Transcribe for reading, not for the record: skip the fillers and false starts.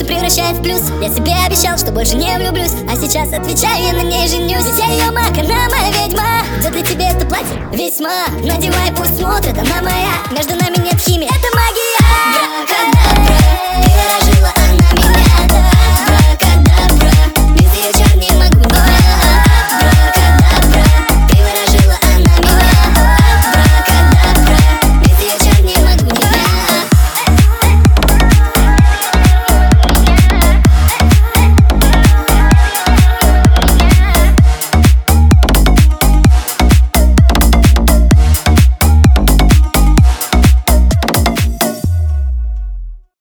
превращает в плюс. Я себе обещал, что больше не влюблюсь, а сейчас отвечаю, я на ней женюсь. Ведь я ее маг, она моя ведьма. Идет для тебя это платье весьма. Надевай, пусть смотрит, она моя. Между нами нет химии, это